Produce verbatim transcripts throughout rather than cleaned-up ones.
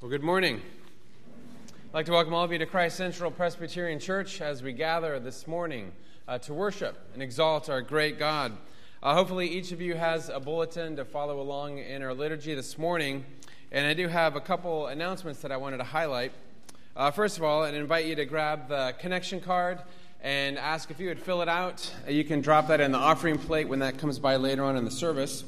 Well, good morning. I'd like to welcome all of you to Christ Central Presbyterian Church as we gather this morning uh, to worship and exalt our great God. Uh, hopefully each of you has a bulletin to follow along in our liturgy this morning, and I do have a couple announcements that I wanted to highlight. Uh, first of all, I'd invite you to grab the connection card and ask if you would fill it out. You can drop that in the offering plate when that comes by later on in the service.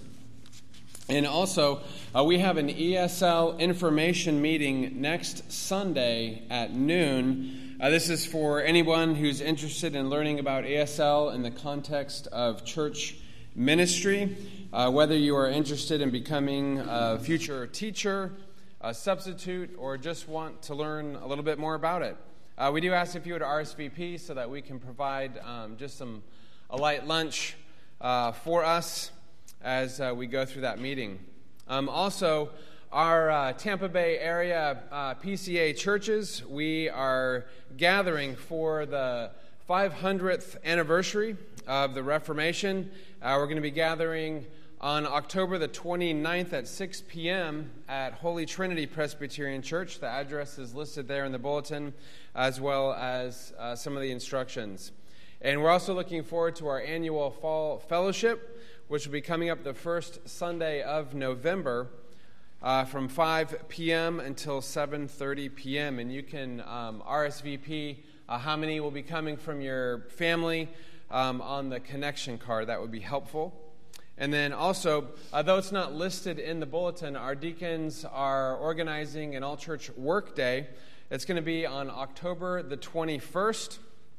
And also, uh, we have an E S L information meeting next Sunday at noon. Uh, this is for anyone who's interested in learning about E S L in the context of church ministry, uh, whether you are interested in becoming a future teacher, a substitute, or just want to learn a little bit more about it. Uh, we do ask if you would R S V P so that we can provide um, just some a light lunch uh, for us as uh, we go through that meeting. Um, also, our uh, Tampa Bay area uh, P C A churches, we are gathering for the five hundredth anniversary of the Reformation. Uh, we're going to be gathering on October the twenty-ninth at six p.m. at Holy Trinity Presbyterian Church. The address is listed there in the bulletin, as well as uh, some of the instructions. And we're also looking forward to our annual fall fellowship, which will be coming up the first Sunday of November uh, from five p.m. until seven thirty p.m. And you can um, R S V P uh, how many will be coming from your family um, on the connection card. That would be helpful. And then also, uh, though it's not listed in the bulletin, our deacons are organizing an all-church work day. It's going to be on October the twenty-first.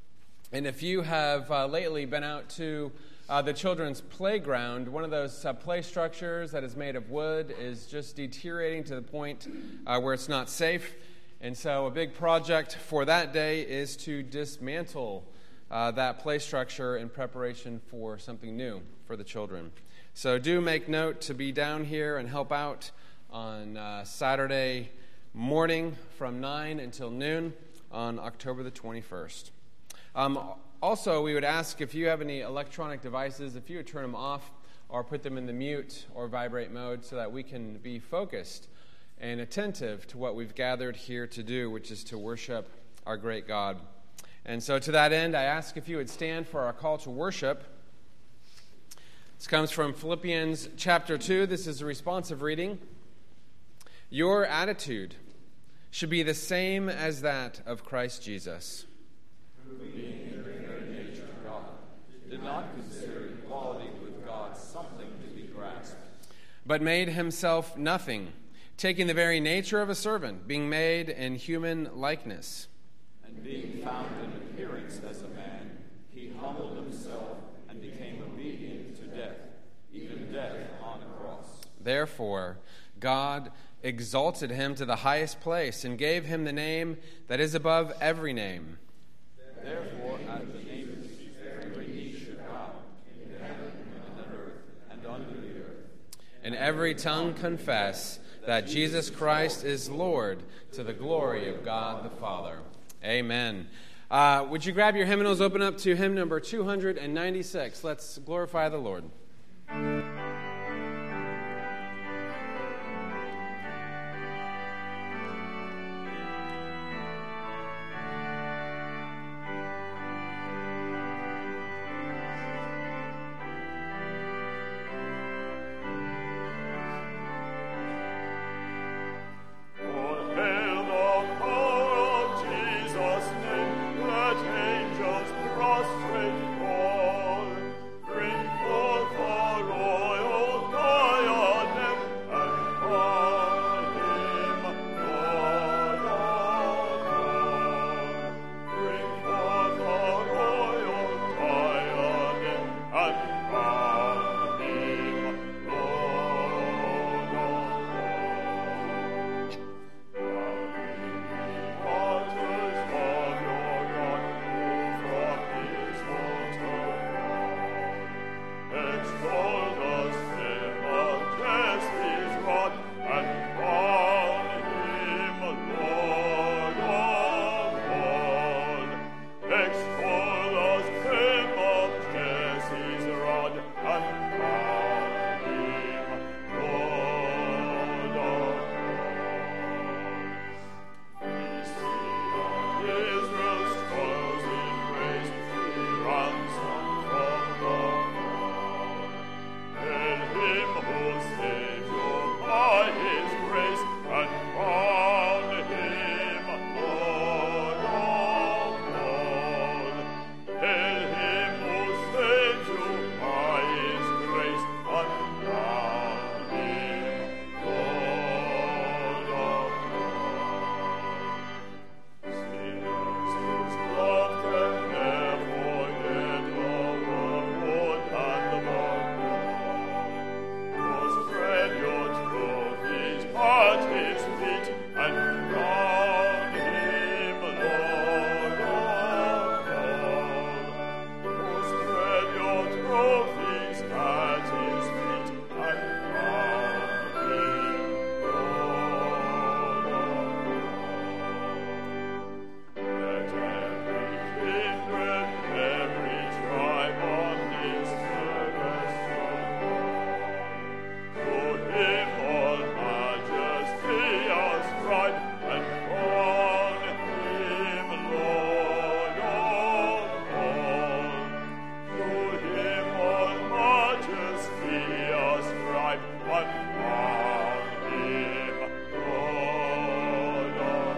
And if you have uh, lately been out to Uh, the children's playground, one of those uh, play structures that is made of wood is just deteriorating to the point uh, where it's not safe. And so a big project for that day is to dismantle uh, that play structure in preparation for something new for the children. So do make note to be down here and help out on uh, Saturday morning from nine until noon on October the twenty-first. Um, Also, we would ask if you have any electronic devices, if you would turn them off or put them in the mute or vibrate mode so that we can be focused and attentive to what we've gathered here to do, which is to worship our great God. And so to that end, I ask if you would stand for our call to worship. This comes from Philippians chapter two. This is a responsive reading. Your attitude should be the same as that of Christ Jesus, did not consider equality with God something to be grasped, but made himself nothing, taking the very nature of a servant, being made in human likeness. And being found in appearance as a man, he humbled himself and became obedient to death, even death on a cross. Therefore, God exalted him to the highest place and gave him the name that is above every name. Therefore, at the name of Jesus, every knee should bow, in heaven and on earth and under the earth, and every tongue confess that Jesus Christ is Lord, to the glory of God the Father. Amen. Uh, would you grab your hymnals, open up to hymn number two ninety-six. Let's glorify the Lord. Prostrate fall, bring forth our oil. his feet and crown him Lord of all. Oh, spread your trophies at his feet and crown him Lord of all. Let every kindred, every tribe on this terrestrial to him all majesty ascribe and crown him Lord of all. To him all majesty ascribe and crown him Lord of all.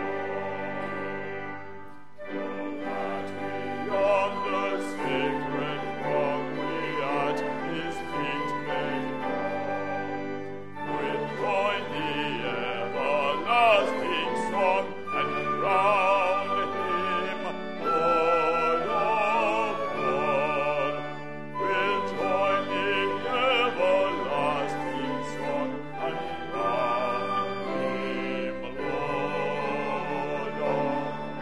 That we yonder sacred rock we at his feet may bow, will join the everlasting song and crown him Lord of all. Will join the everlasting song and crown him Lord of all.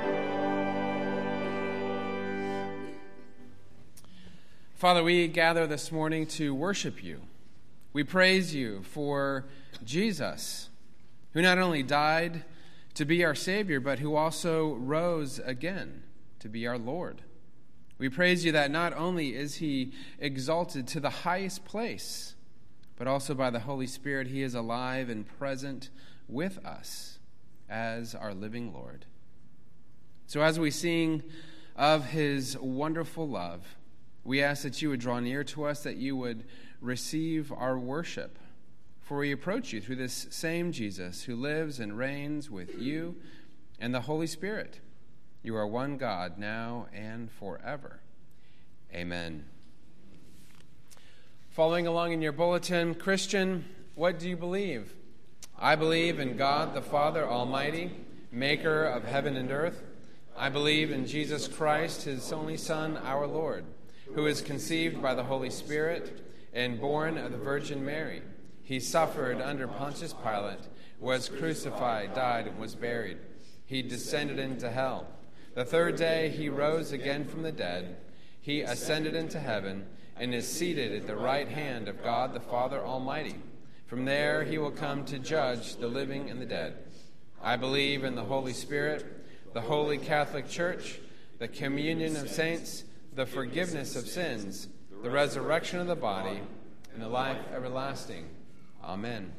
Father, we gather this morning to worship you. We praise you for Jesus, who not only died to be our Savior, but who also rose again to be our Lord. We praise you that not only is he exalted to the highest place, but also by the Holy Spirit he is alive and present with us as our living Lord. So as we sing of his wonderful love, we ask that you would draw near to us, that you would receive our worship. For we approach you through this same Jesus who lives and reigns with you and the Holy Spirit. You are one God now and forever. Amen. Following along in your bulletin, Christian, what do you believe? I believe in God the Father Almighty, maker of heaven and earth. I believe in Jesus Christ, his only Son, our Lord, who is conceived by the Holy Spirit and born of the Virgin Mary. He suffered under Pontius Pilate, was crucified, died, and was buried. He descended into hell. The third day he rose again from the dead. He ascended into heaven and is seated at the right hand of God the Father Almighty. From there he will come to judge the living and the dead. I believe in the Holy Spirit, the Holy Catholic Church, the communion of saints, the forgiveness of sins, the resurrection of the body, and the life everlasting. Amen.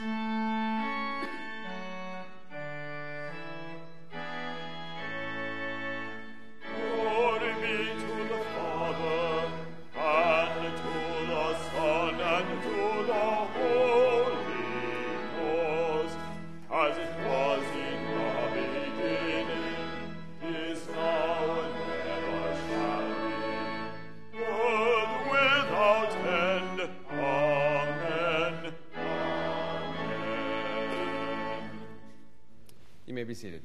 Glory be to the Father, and to the Son, and to the Holy Ghost, as it was in the beginning, is now, and ever shall be, world without end. Amen. Amen. You may be seated.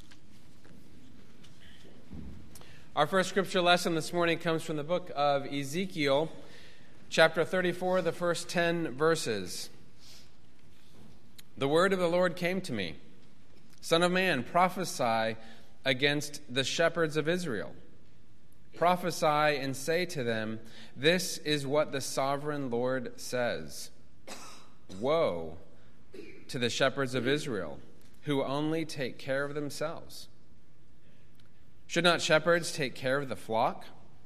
Our first scripture lesson this morning comes from the book of Ezekiel, chapter thirty-four, the first ten verses. The word of the Lord came to me, Son of man, prophesy against the shepherds of Israel. Prophesy and say to them, this is what the sovereign Lord says. Woe to the shepherds of Israel, who only take care of themselves. Should not shepherds take care of the flock?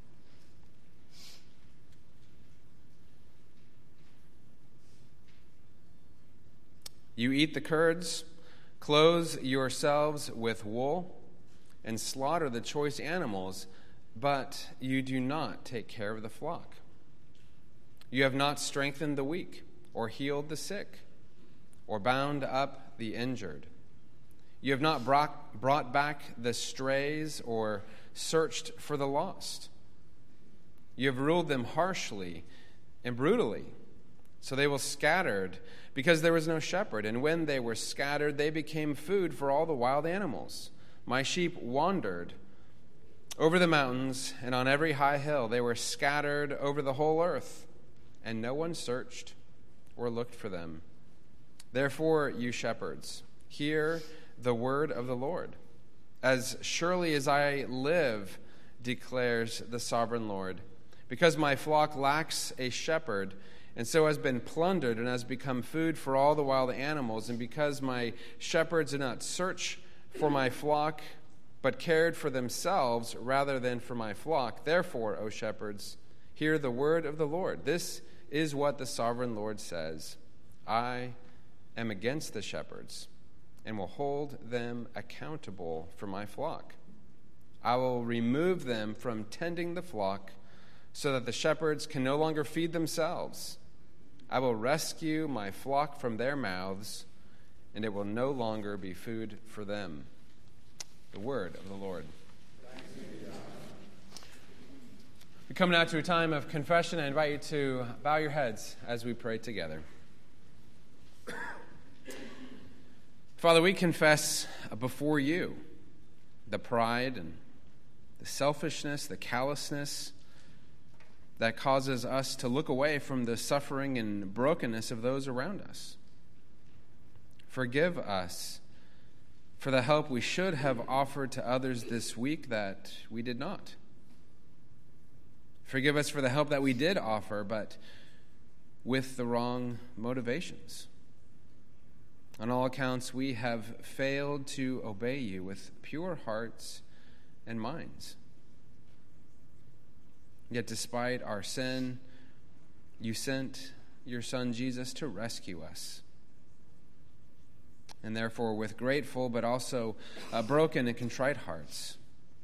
You eat the curds, clothe yourselves with wool, and slaughter the choice animals, but you do not take care of the flock. You have not strengthened the weak, or healed the sick, or bound up the injured. You have not brought, brought back the strays or searched for the lost. You have ruled them harshly and brutally, so they were scattered because there was no shepherd. And when they were scattered, they became food for all the wild animals. My sheep wandered over the mountains and on every high hill. They were scattered over the whole earth, and no one searched or looked for them. Therefore, you shepherds, hear the word of the Lord. As surely as I live, declares the sovereign Lord, because my flock lacks a shepherd, and so has been plundered and has become food for all the wild animals, and because my shepherds did not search for my flock, but cared for themselves rather than for my flock, therefore, O shepherds, hear the word of the Lord. This is what the sovereign Lord says. I am against the shepherds and will hold them accountable for my flock. I will remove them from tending the flock so that the shepherds can no longer feed themselves. I will rescue my flock from their mouths, and it will no longer be food for them. The word of the Lord. We come now to a time of confession. I invite you to bow your heads as we pray together. Father, we confess before you the pride and the selfishness, the callousness that causes us to look away from the suffering and brokenness of those around us. Forgive us for the help we should have offered to others this week that we did not. Forgive us for the help that we did offer, but with the wrong motivations. On all accounts, we have failed to obey you with pure hearts and minds. Yet despite our sin, you sent your Son Jesus to rescue us. And therefore, with grateful but also uh, broken and contrite hearts,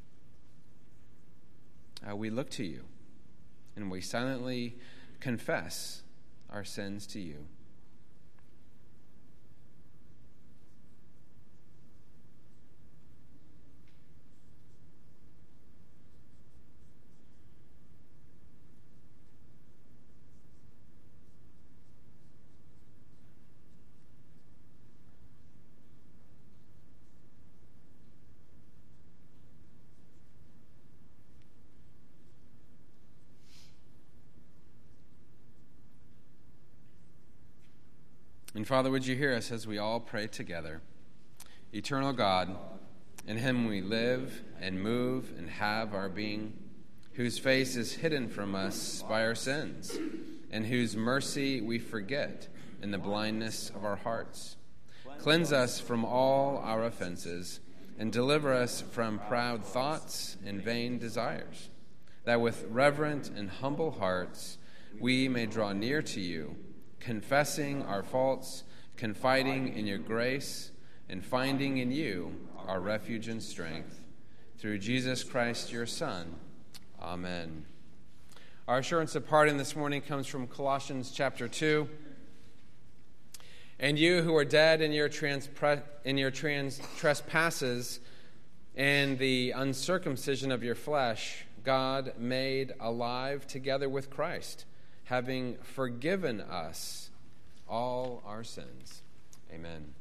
uh, we look to you and we silently confess our sins to you. And Father, would you hear us as we all pray together? Eternal God, in him we live and move and have our being, whose face is hidden from us by our sins, and whose mercy we forget in the blindness of our hearts. Cleanse us from all our offenses, and deliver us from proud thoughts and vain desires, that with reverent and humble hearts we may draw near to you, confessing our faults, confiding in your grace, and finding in you our refuge and strength. Through Jesus Christ, your Son. Amen. Our assurance of pardon this morning comes from Colossians chapter two. And you who are dead in your, transpre- in your trans- trespasses and the uncircumcision of your flesh, God made alive together with Christ, having forgiven us all our sins. Amen.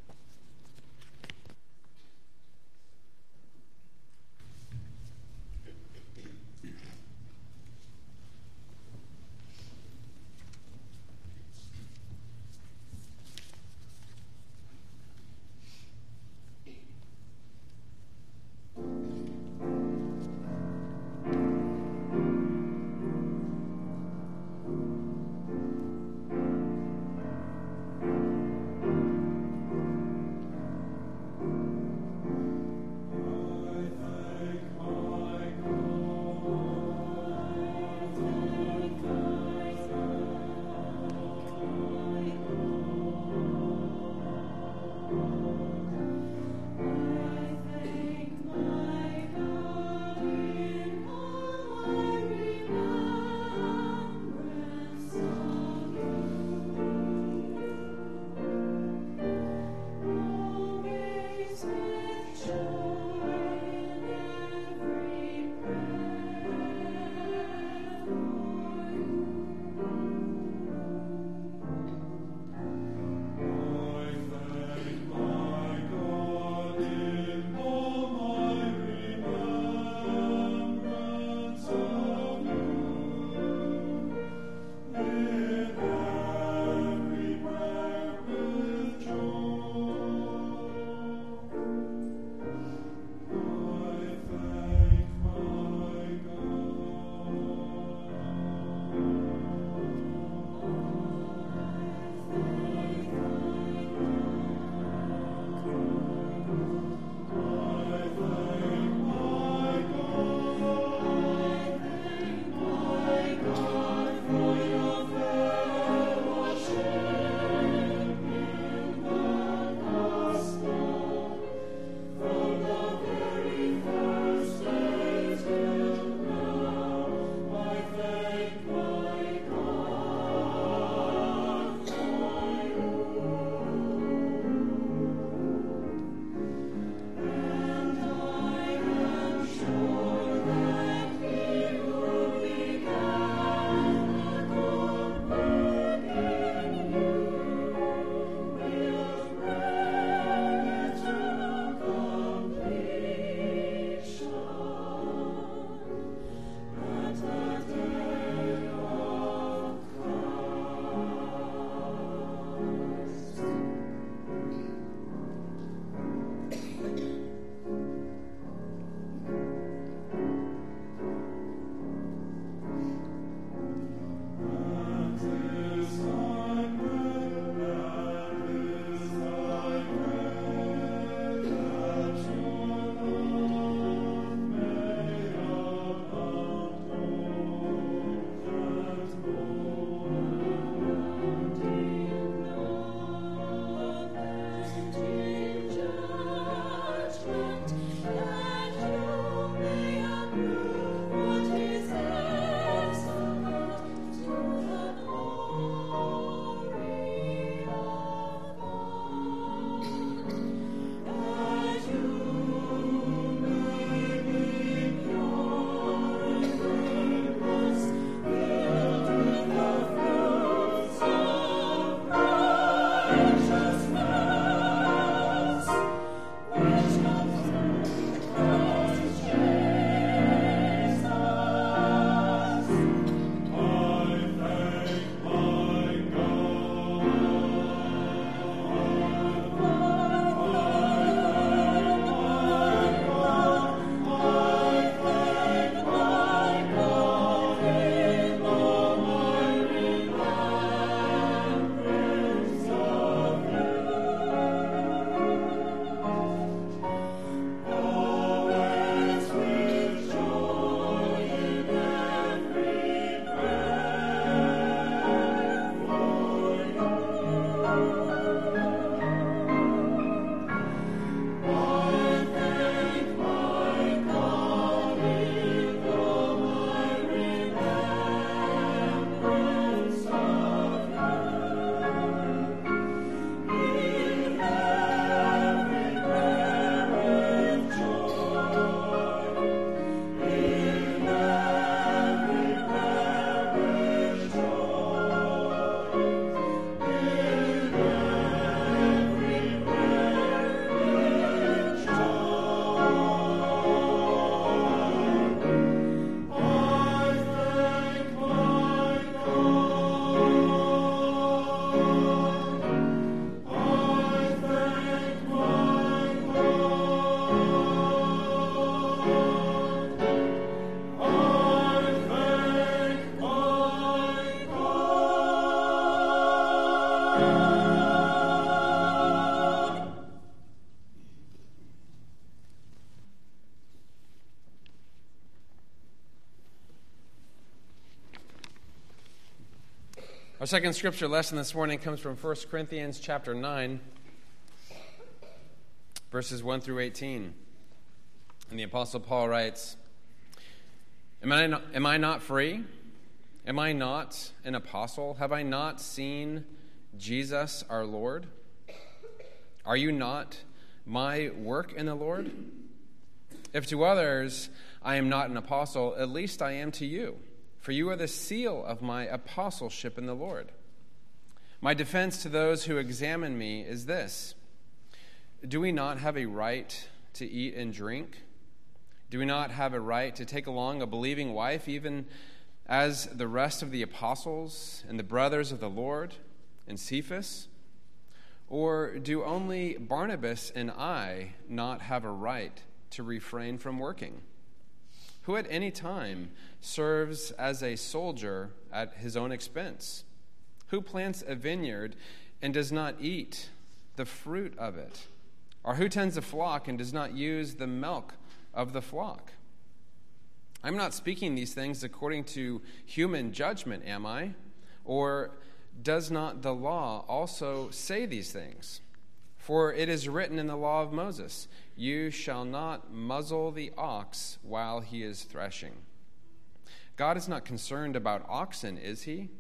Our second scripture lesson this morning comes from First Corinthians chapter nine, verses one through eighteen. And the Apostle Paul writes, Am I not, am I not free? Am I not an apostle? Have I not seen Jesus our Lord? Are you not my work in the Lord? If to others I am not an apostle, at least I am to you, for you are the seal of my apostleship in the Lord. My defense to those who examine me is this: do we not have a right to eat and drink? Do we not have a right to take along a believing wife, even as the rest of the apostles and the brothers of the Lord and Cephas? Or do only Barnabas and I not have a right to refrain from working? Who at any time serves as a soldier at his own expense? Who plants a vineyard and does not eat the fruit of it? Or who tends a flock and does not use the milk of the flock? I'm not speaking these things according to human judgment, am I? Or does not the law also say these things? For it is written in the law of Moses, you shall not muzzle the ox while he is threshing. God is not concerned about oxen, is he?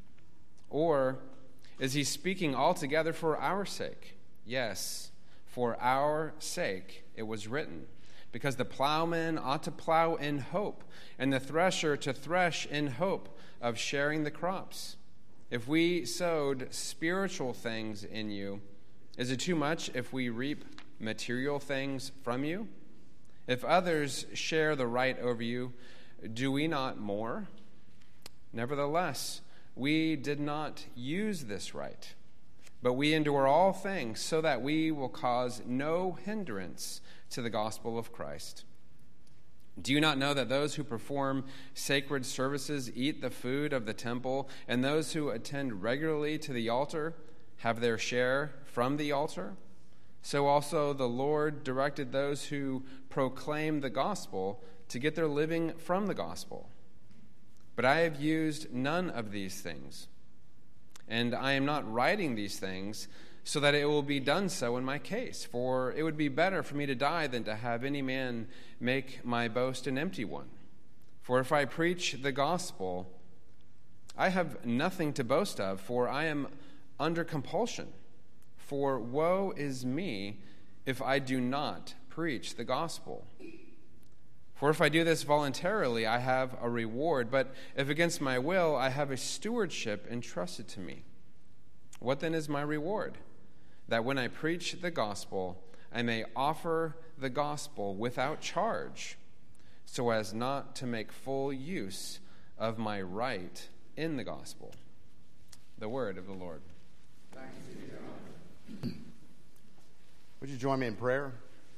Or is he speaking altogether for our sake? Yes, for our sake it was written, because the plowman ought to plow in hope, and the thresher to thresh in hope of sharing the crops. If we sowed spiritual things in you, is it too much if we reap material things from you? If others share the right over you, do we not more? Nevertheless, we did not use this right, but we endure all things so that we will cause no hindrance to the gospel of Christ. Do you not know that those who perform sacred services eat the food of the temple, and those who attend regularly to the altar have their share from the altar? So also the Lord directed those who proclaim the gospel to get their living from the gospel. But I have used none of these things, and I am not writing these things so that it will be done so in my case. For it would be better for me to die than to have any man make my boast an empty one. For if I preach the gospel, I have nothing to boast of, for I am under compulsion. For woe is me if I do not preach the gospel. For if I do this voluntarily, I have a reward, but if against my will, I have a stewardship entrusted to me. What then is my reward? That when I preach the gospel, I may offer the gospel without charge, so as not to make full use of my right in the gospel. The word of the Lord. Thanks be to God. Would you join me in prayer?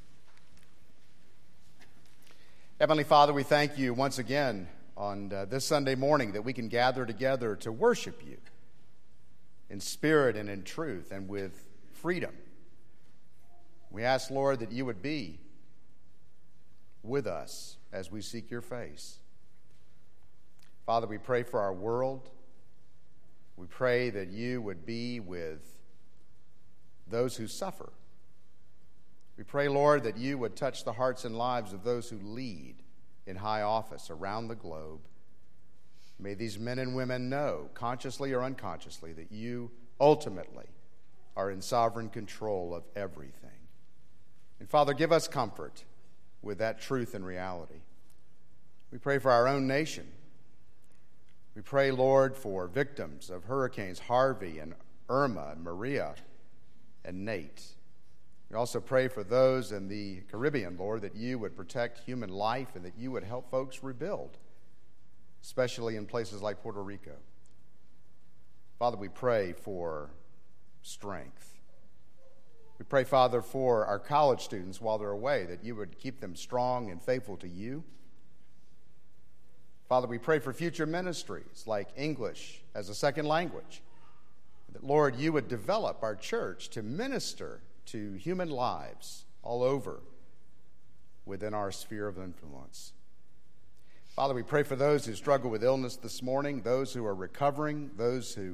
Heavenly Father, we thank you once again on uh, this Sunday morning that we can gather together to worship you in spirit and in truth and with freedom. We ask, Lord, that you would be with us as we seek your face. Father, we pray for our world. We pray that you would be with those who suffer. We pray, Lord, that you would touch the hearts and lives of those who lead in high office around the globe. May these men and women know, consciously or unconsciously, that you ultimately are in sovereign control of everything. And Father, give us comfort with that truth and reality. We pray for our own nation. We pray, Lord, for victims of hurricanes Harvey and Irma and Maria and Nate. We also pray for those in the Caribbean, Lord, that you would protect human life and that you would help folks rebuild, especially in places like Puerto Rico. Father, we pray for strength. We pray, Father, for our college students while they're away, that you would keep them strong and faithful to you. Father, we pray for future ministries like English as a second language, that, Lord, you would develop our church to minister to human lives all over within our sphere of influence. Father, we pray for those who struggle with illness this morning, those who are recovering, those who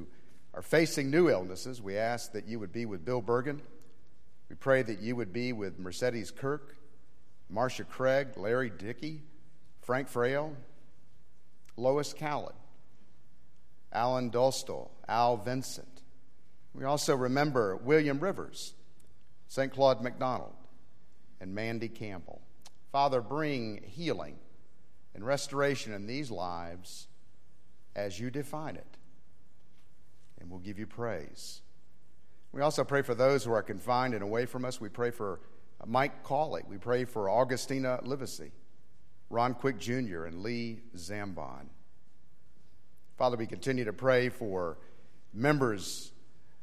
are facing new illnesses, we ask that you would be with Bill Bergen. We pray that you would be with Mercedes Kirk, Marcia Craig, Larry Dickey, Frank Frail, Lois Cowlin, Alan Dolstall, Al Vincent. We also remember William Rivers, Saint Claude McDonald, and Mandy Campbell. Father, bring healing and restoration in these lives as you define it, and we'll give you praise. We also pray for those who are confined and away from us. We pray for Mike Cawley. We pray for Augustina Livesey, Ron Quick Junior, and Lee Zambon. Father, we continue to pray for members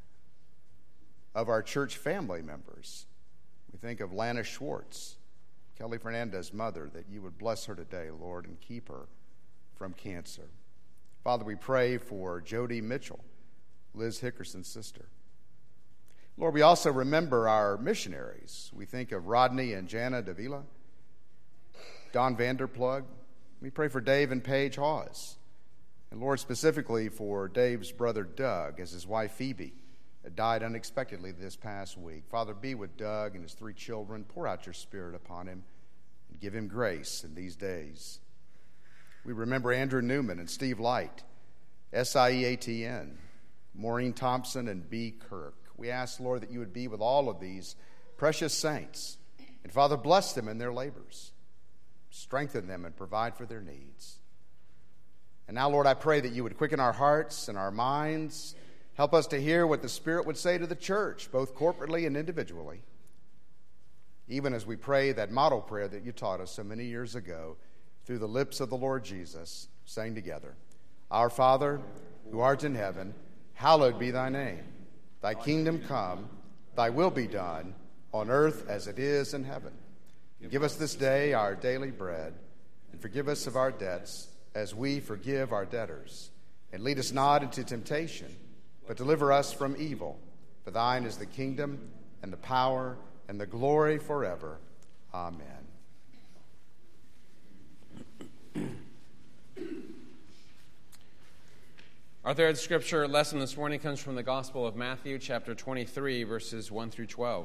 of our church family members. We think of Lana Schwartz, Kelly Fernandez's mother, that you would bless her today, Lord, and keep her from cancer. Father, we pray for Jody Mitchell, Liz Hickerson's sister. Lord, we also remember our missionaries. We think of Rodney and Jana Davila, Don Vanderplug. We pray for Dave and Paige Hawes. And Lord, specifically for Dave's brother Doug, as his wife Phoebe died unexpectedly this past week. Father, be with Doug and his three children. Pour out your Spirit upon him and give him grace in these days. We remember Andrew Newman and Steve Light, S I E A T N, Maureen Thompson, and B. Kirk. We ask, Lord, that you would be with all of these precious saints. And Father, bless them in their labors. Strengthen them and provide for their needs. And now, Lord, I pray that you would quicken our hearts and our minds. Help us to hear what the Spirit would say to the church, both corporately and individually. Even as we pray that model prayer that you taught us so many years ago through the lips of the Lord Jesus, saying together, Our Father, who art in heaven, hallowed be thy name. Thy kingdom come, thy will be done, on earth as it is in heaven. Give us this day our daily bread, and forgive us of our debts, as we forgive our debtors. And lead us not into temptation, but deliver us from evil. For thine is the kingdom, and the power, and the glory forever. Amen. Our third scripture lesson this morning comes from the Gospel of Matthew, chapter twenty-three, verses one through twelve.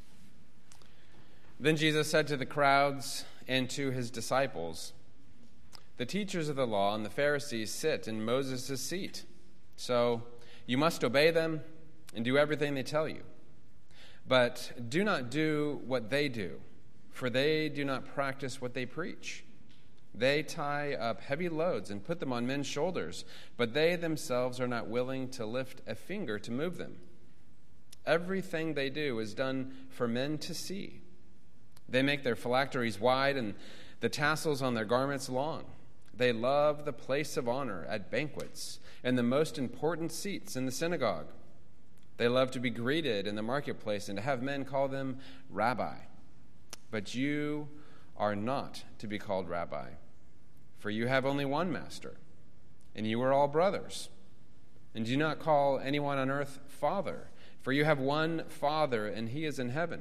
Then Jesus said to the crowds and to his disciples, The teachers of the law and the Pharisees sit in Moses' seat. So you must obey them and do everything they tell you. But do not do what they do, for they do not practice what they preach. They tie up heavy loads and put them on men's shoulders, but they themselves are not willing to lift a finger to move them. Everything they do is done for men to see. They make their phylacteries wide and the tassels on their garments long. They love the place of honor at banquets and the most important seats in the synagogue. They love to be greeted in the marketplace and to have men call them rabbi. But you are not to be called rabbi, for you have only one master, and you are all brothers. And do not call anyone on earth father, for you have one Father, and he is in heaven.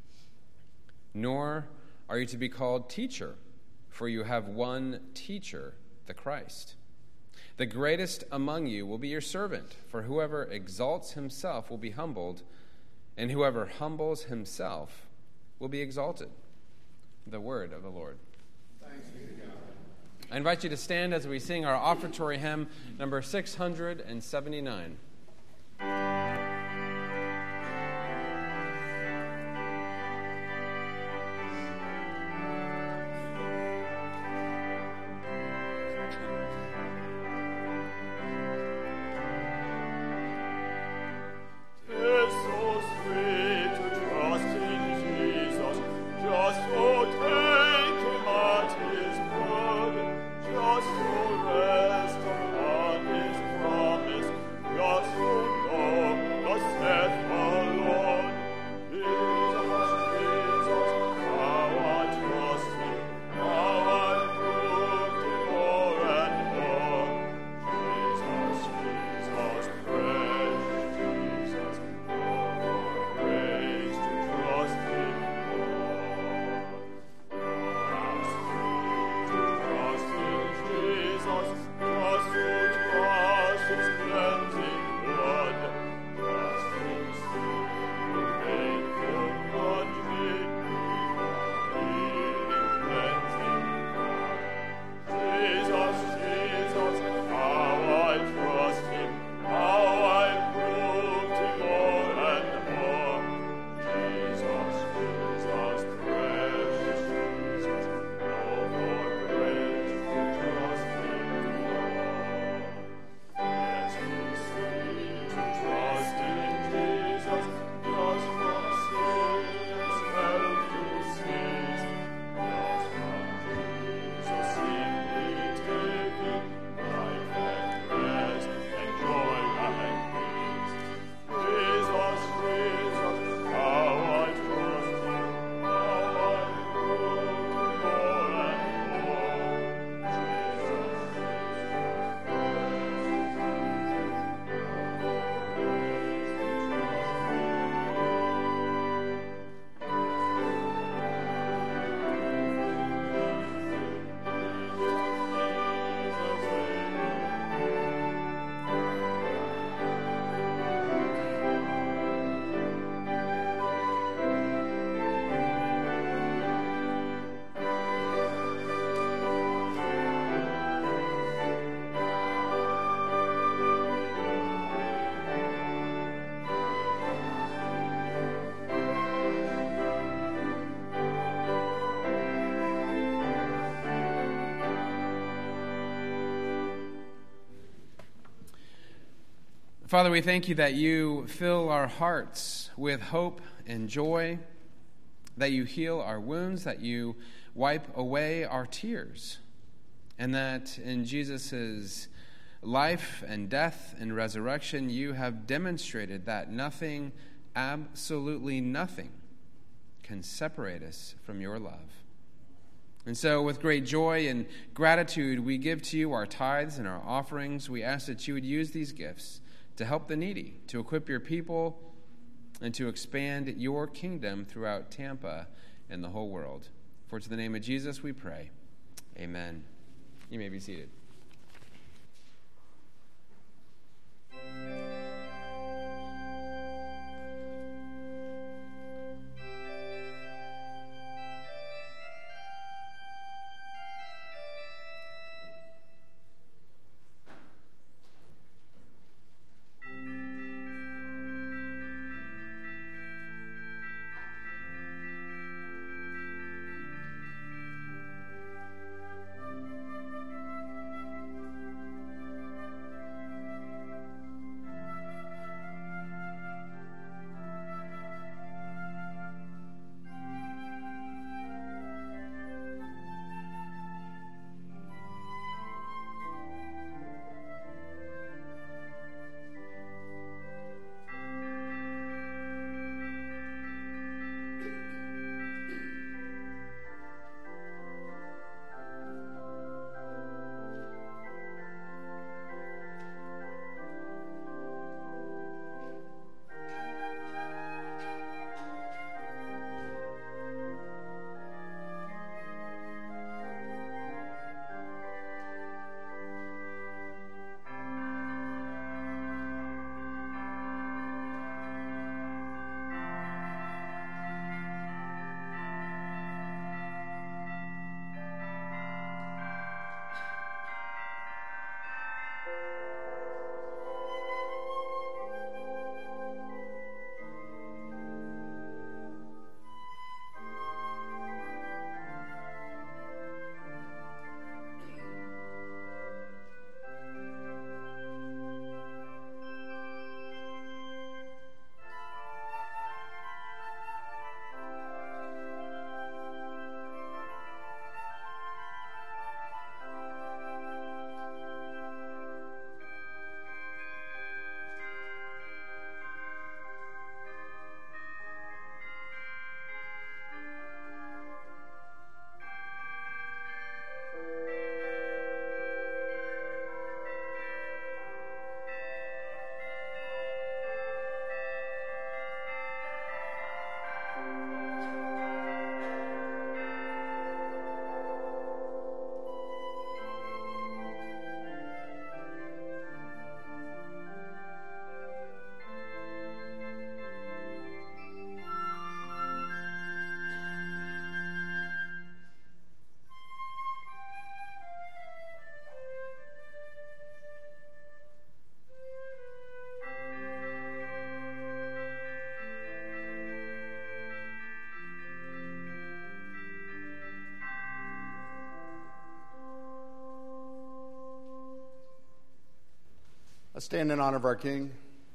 Nor are you to be called teacher, for you have one teacher, the Christ. The greatest among you will be your servant, for whoever exalts himself will be humbled, and whoever humbles himself will be exalted. The word of the Lord. Thanks be to God. I invite you to stand as we sing our offertory hymn, number six hundred seventy-nine. Just to rest upon his promise, just Father, we thank you that you fill our hearts with hope and joy, that you heal our wounds, that you wipe away our tears, and that in Jesus' life and death and resurrection, you have demonstrated that nothing, absolutely nothing, can separate us from your love. And so with great joy and gratitude, we give to you our tithes and our offerings. We ask that you would use these gifts to help the needy, to equip your people, and to expand your kingdom throughout Tampa and the whole world. For to the name of Jesus we pray. Amen. You may be seated. Let's stand in honor of our King.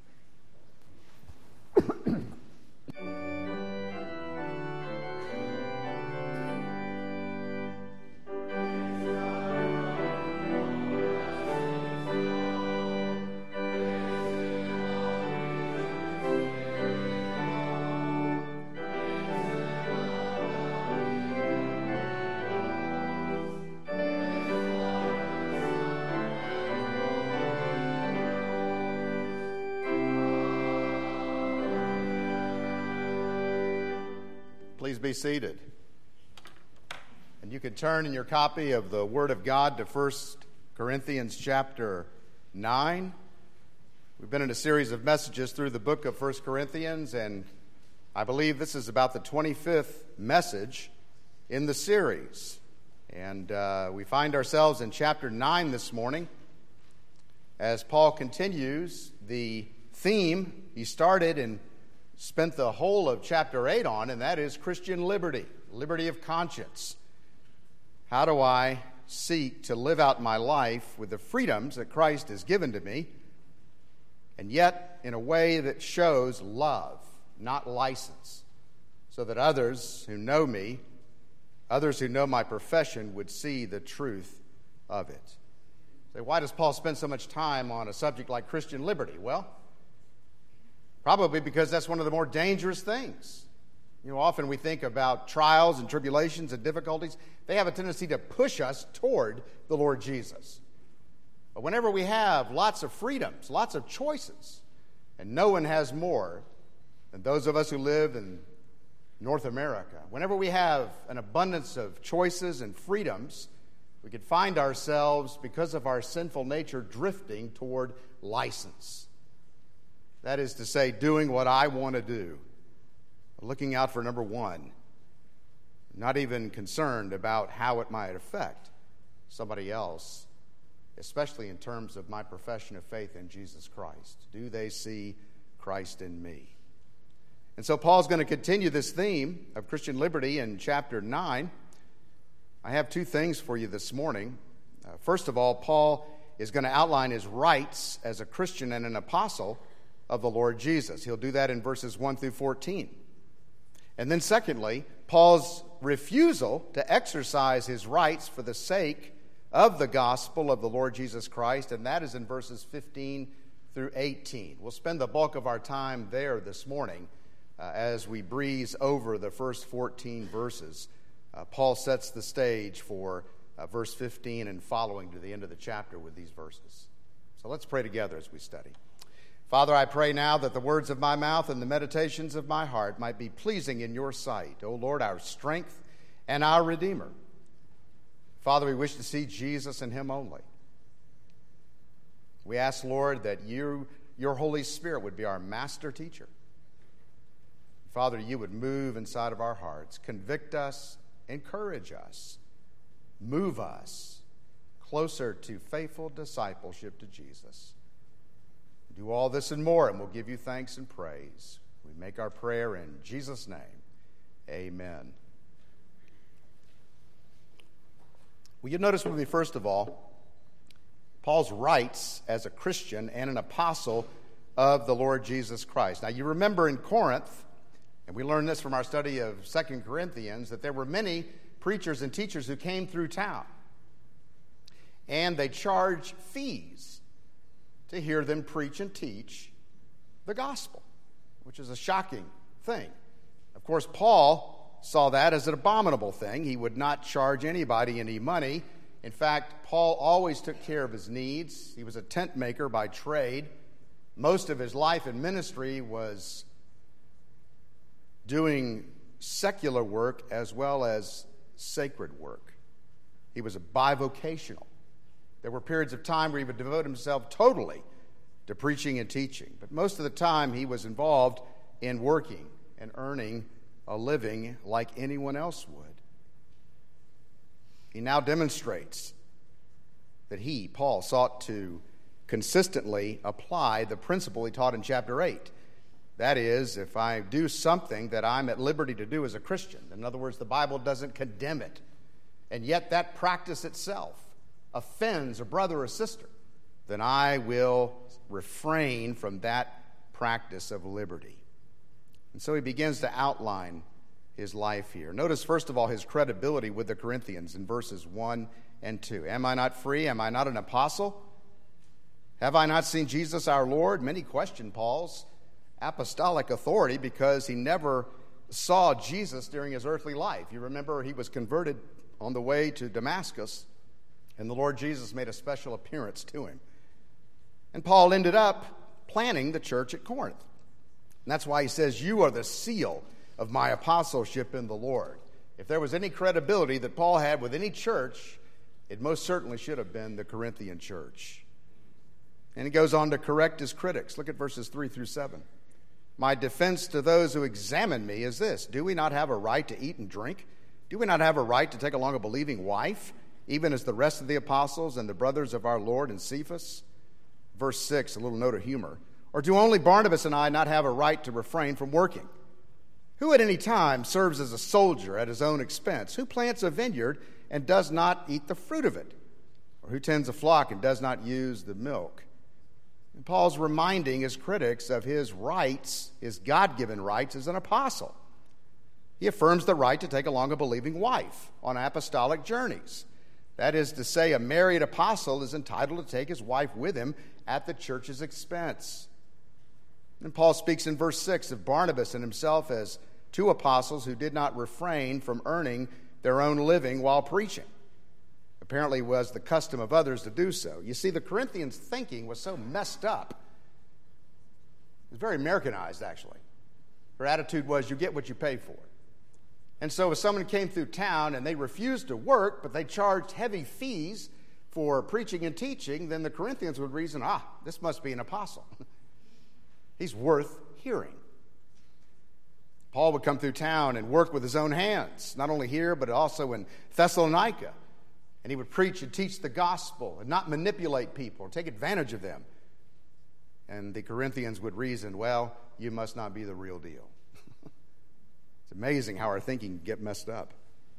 Please be seated. And you can turn in your copy of the Word of God to First Corinthians chapter nine. We've been in a series of messages through the book of First Corinthians, and I believe this is about the twenty-fifth message in the series. And uh, we find ourselves in chapter nine this morning as Paul continues the theme he started and spent the whole of chapter eight on, and that is Christian liberty, liberty of conscience. How do I seek to live out my life with the freedoms that Christ has given to me and yet in a way that shows love, not license, so that others who know me, others who know my profession, would see the truth of it. So why does Paul spend so much time on a subject like Christian liberty? Well, probably because that's one of the more dangerous things. You know, often we think about trials and tribulations and difficulties. They have a tendency to push us toward the Lord Jesus. But whenever we have lots of freedoms, lots of choices, and no one has more than those of us who live in North America, whenever we have an abundance of choices and freedoms, we could find ourselves, because of our sinful nature, drifting toward license. That is to say, doing what I want to do, looking out for number one, not even concerned about how it might affect somebody else, especially in terms of my profession of faith in Jesus Christ. Do they see Christ in me? And so Paul's going to continue this theme of Christian liberty in chapter nine. I have two things for you this morning. Uh, first of all, Paul is going to outline his rights as a Christian and an apostle of the Lord Jesus. He'll do that in verses one through fourteen. And then secondly, Paul's refusal to exercise his rights for the sake of the gospel of the Lord Jesus Christ, and that is in verses fifteen through eighteen. We'll spend the bulk of our time there this morning uh, as we breeze over the first fourteen verses. Uh, Paul sets the stage for uh, verse fifteen and following to the end of the chapter with these verses. So let's pray together as we study. Father, I pray now that the words of my mouth and the meditations of my heart might be pleasing in your sight, O Lord, our strength and our Redeemer. Father, we wish to see Jesus and him only. We ask, Lord, that you, your Holy Spirit would be our master teacher. Father, you would move inside of our hearts, convict us, encourage us, move us closer to faithful discipleship to Jesus. Do all this and more, and we'll give you thanks and praise. We make our prayer in Jesus' name. Amen. Well, you notice with me, first of all, Paul's rights as a Christian and an apostle of the Lord Jesus Christ. Now, you remember in Corinth, and we learned this from our study of Second Corinthians, that there were many preachers and teachers who came through town, and they charged fees to hear them preach and teach the gospel, which is a shocking thing. Of course, Paul saw that as an abominable thing. He would not charge anybody any money. In fact, Paul always took care of his needs. He was a tent maker by trade. Most of his life and ministry was doing secular work as well as sacred work. He was a bivocational. There were periods of time where he would devote himself totally to preaching and teaching. But most of the time he was involved in working and earning a living like anyone else would. He now demonstrates that he, Paul, sought to consistently apply the principle he taught in chapter eight. That is, if I do something that I'm at liberty to do as a Christian, in other words, the Bible doesn't condemn it, and yet that practice itself offends a brother or sister, then I will refrain from that practice of liberty. And so he begins to outline his life here. Notice, first of all, his credibility with the Corinthians in verses one and two. Am I not free? Am I not an apostle? Have I not seen Jesus our Lord? Many question Paul's apostolic authority because he never saw Jesus during his earthly life. You remember he was converted on the way to Damascus, and the Lord Jesus made a special appearance to him. And Paul ended up planning the church at Corinth. And that's why he says, you are the seal of my apostleship in the Lord. If there was any credibility that Paul had with any church, it most certainly should have been the Corinthian church. And he goes on to correct his critics. Look at verses three through seven. My defense to those who examine me is this: do we not have a right to eat and drink? Do we not have a right to take along a believing wife, even as the rest of the apostles and the brothers of our Lord and Cephas? Verse six, a little note of humor. Or do only Barnabas and I not have a right to refrain from working? Who at any time serves as a soldier at his own expense? Who plants a vineyard and does not eat the fruit of it? Or who tends a flock and does not use the milk? And Paul's reminding his critics of his rights, his God-given rights as an apostle. He affirms the right to take along a believing wife on apostolic journeys. That is to say, a married apostle is entitled to take his wife with him at the church's expense. And Paul speaks in verse six of Barnabas and himself as two apostles who did not refrain from earning their own living while preaching. Apparently it was the custom of others to do so. You see, the Corinthians' thinking was so messed up. It was very Americanized, actually. Her attitude was, you get what you pay for. And so if someone came through town and they refused to work, but they charged heavy fees for preaching and teaching, then the Corinthians would reason, ah, this must be an apostle. He's worth hearing. Paul would come through town and work with his own hands, not only here, but also in Thessalonica. And he would preach and teach the gospel and not manipulate people or take advantage of them. And the Corinthians would reason, well, you must not be the real deal. It's amazing how our thinking can get messed up.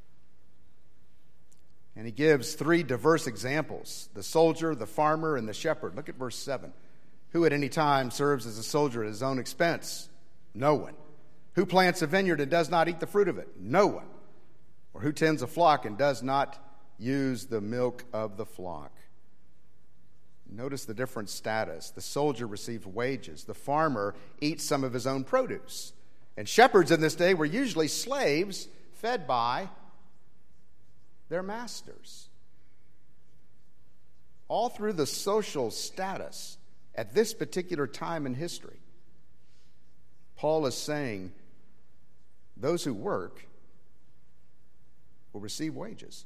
And he gives three diverse examples: the soldier, the farmer, and the shepherd. Look at verse seven. Who at any time serves as a soldier at his own expense? No one. Who plants a vineyard and does not eat the fruit of it? No one. Or who tends a flock and does not use the milk of the flock? Notice the different status. The soldier receives wages. The farmer eats some of his own produce. And shepherds in this day were usually slaves fed by their masters. All through the social status at this particular time in history, Paul is saying those who work will receive wages.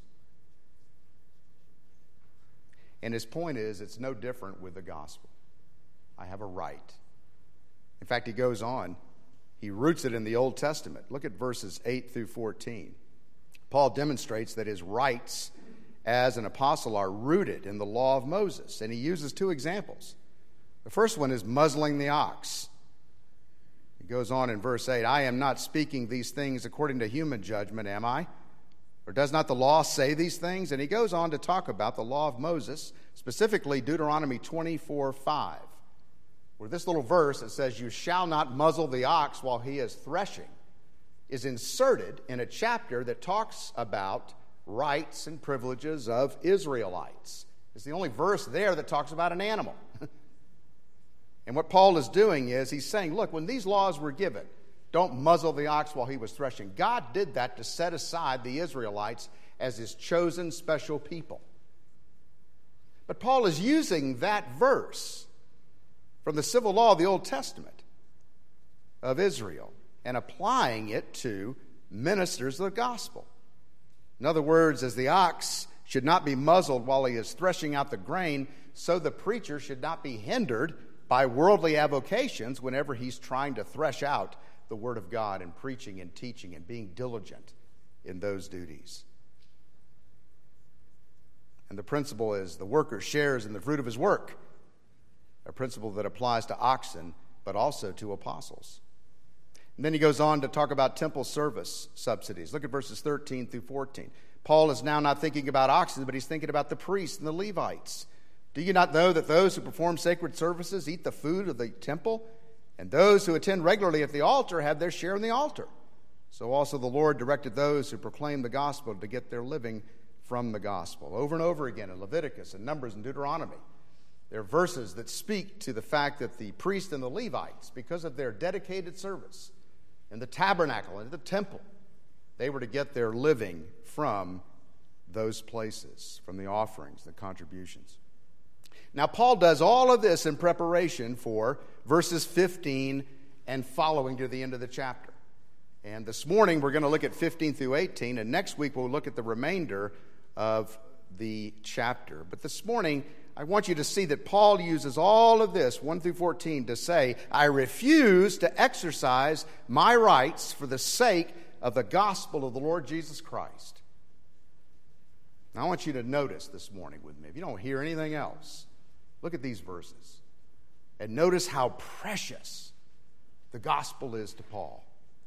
And his point is, it's no different with the gospel. I have a right. In fact, he goes on, he roots it in the Old Testament. Look at verses eight through fourteen. Paul demonstrates that his rights as an apostle are rooted in the law of Moses, and he uses two examples. The first one is muzzling the ox. He goes on in verse eight, I am not speaking these things according to human judgment, am I? Or does not the law say these things? And he goes on to talk about the law of Moses, specifically Deuteronomy twenty-four five, where this little verse that says, you shall not muzzle the ox while he is threshing, is inserted in a chapter that talks about rights and privileges of Israelites. It's the only verse there that talks about an animal. And what Paul is doing is he's saying, look, when these laws were given, don't muzzle the ox while he was threshing. God did that to set aside the Israelites as his chosen special people. But Paul is using that verse from the civil law of the Old Testament of Israel and applying it to ministers of the gospel. In other words, as the ox should not be muzzled while he is threshing out the grain, so the preacher should not be hindered by worldly avocations whenever he's trying to thresh out the word of God and preaching and teaching and being diligent in those duties. And the principle is the worker shares in the fruit of his work, a principle that applies to oxen but also to apostles. And then he goes on to talk about temple service subsidies. Look at verses thirteen through fourteen. Paul is now not thinking about oxen, but he's thinking about the priests and the Levites. Do you not know that those who perform sacred services eat the food of the temple, and those who attend regularly at the altar have their share in the altar? So also the Lord directed those who proclaim the gospel to get their living from the gospel. Over and over again in Leviticus and Numbers and Deuteronomy, there are verses that speak to the fact that the priests and the Levites, because of their dedicated service in the tabernacle and the temple, they were to get their living from those places, from the offerings, the contributions. Now, Paul does all of this in preparation for verses fifteen and following to the end of the chapter. And this morning we're going to look at fifteen through eighteen, and next week we'll look at the remainder of the chapter. But this morning, I want you to see that Paul uses all of this, one through fourteen, to say, I refuse to exercise my rights for the sake of the gospel of the Lord Jesus Christ. Now, I want you to notice this morning with me, if you don't hear anything else, look at these verses and notice how precious the gospel is to Paul.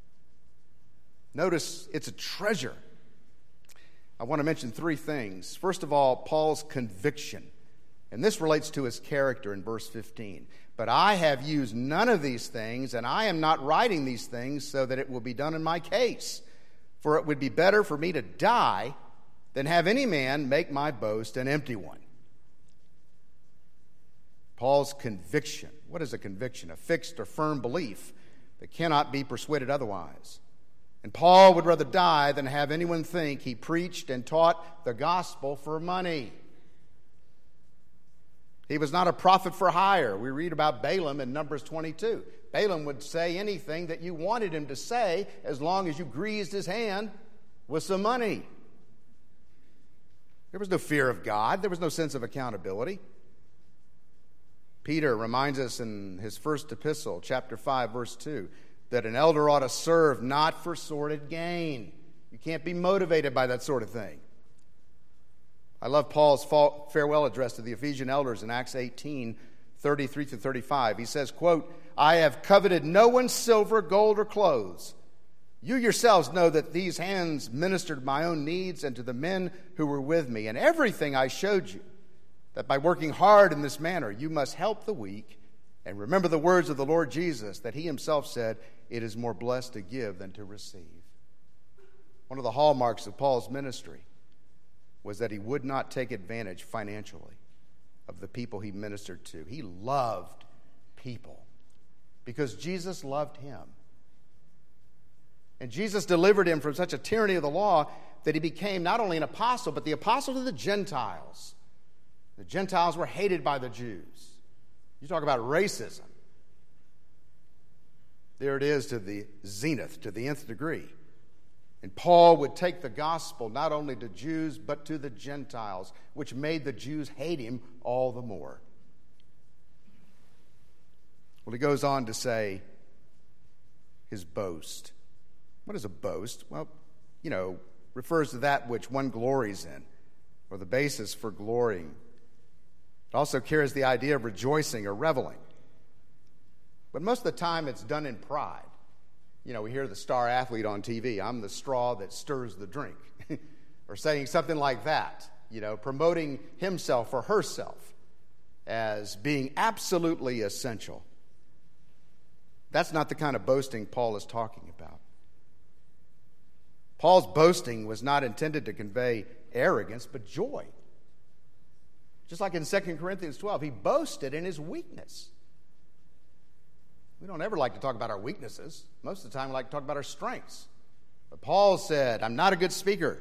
Notice it's a treasure. I want to mention three things. First of all, Paul's conviction And this relates to his character in verse fifteen. But I have used none of these things, and I am not writing these things so that it will be done in my case. For it would be better for me to die than have any man make my boast an empty one. Paul's conviction. What is a conviction? A fixed or firm belief that cannot be persuaded otherwise. And Paul would rather die than have anyone think he preached and taught the gospel for money. He was not a prophet for hire. We read about Balaam in Numbers twenty-two. Balaam would say anything that you wanted him to say as long as you greased his hand with some money. There was no fear of God. There was no sense of accountability. Peter reminds us in his first epistle, chapter five, verse two, that an elder ought to serve not for sordid gain. You can't be motivated by that sort of thing. I love Paul's farewell address to the Ephesian elders in Acts eighteen, thirty-three through thirty-five. He says, quote, I have coveted no one's silver, gold, or clothes. You yourselves know that these hands ministered my own needs and to the men who were with me. And everything I showed you, that by working hard in this manner, you must help the weak. And remember the words of the Lord Jesus, that he himself said, it is more blessed to give than to receive. One of the hallmarks of Paul's ministry was that he would not take advantage financially of the people he ministered to. He loved people because Jesus loved him. And Jesus delivered him from such a tyranny of the law that he became not only an apostle, but the apostle to the Gentiles. The Gentiles were hated by the Jews. You talk about racism. There it is to the zenith, to the nth degree. And Paul would take the gospel not only to Jews, but to the Gentiles, which made the Jews hate him all the more. Well, he goes on to say his boast. What is a boast? Well, you know, refers to that which one glories in, or the basis for glorying. It also carries the idea of rejoicing or reveling. But most of the time it's done in pride. You know, we hear the star athlete on T V, I'm the straw that stirs the drink. Or saying something like that, you know, promoting himself or herself as being absolutely essential. That's not the kind of boasting Paul is talking about. Paul's boasting was not intended to convey arrogance, but joy. Just like in Second Corinthians twelve, he boasted in his weakness. We don't ever like to talk about our weaknesses. Most of the time we like to talk about our strengths. But Paul said, I'm not a good speaker.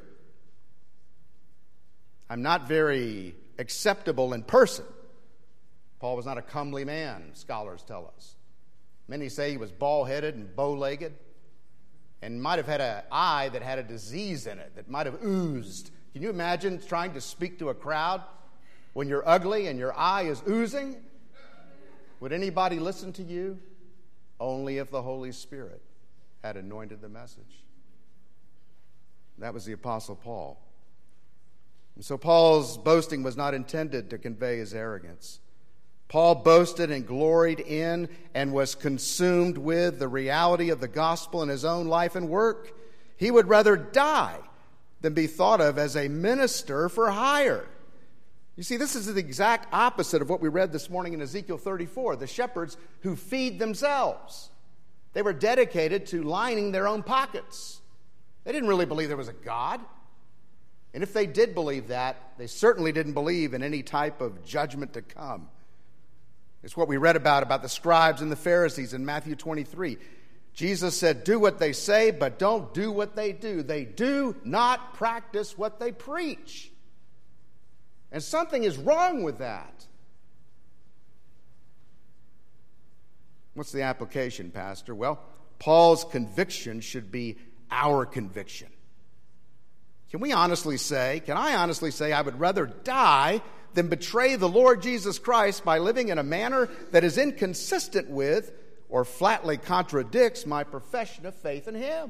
I'm not very acceptable in person. Paul was not a comely man, scholars tell us. Many say he was bald-headed and bow-legged and might have had an eye that had a disease in it, that might have oozed. Can you imagine trying to speak to a crowd when you're ugly and your eye is oozing? Would anybody listen to you? Only if the Holy Spirit had anointed the message. That was the Apostle Paul. And so Paul's boasting was not intended to convey his arrogance. Paul boasted and gloried in and was consumed with the reality of the gospel in his own life and work. He would rather die than be thought of as a minister for hire. You see, this is the exact opposite of what we read this morning in Ezekiel thirty-four, the shepherds who feed themselves. They were dedicated to lining their own pockets. They didn't really believe there was a God. And if they did believe that, they certainly didn't believe in any type of judgment to come. It's what we read about, about the scribes and the Pharisees in Matthew twenty-three. Jesus said, do what they say, but don't do what they do. They do not practice what they preach. And something is wrong with that. What's the application, Pastor? Well, Paul's conviction should be our conviction. Can we honestly say, can I honestly say I would rather die than betray the Lord Jesus Christ by living in a manner that is inconsistent with or flatly contradicts my profession of faith in Him?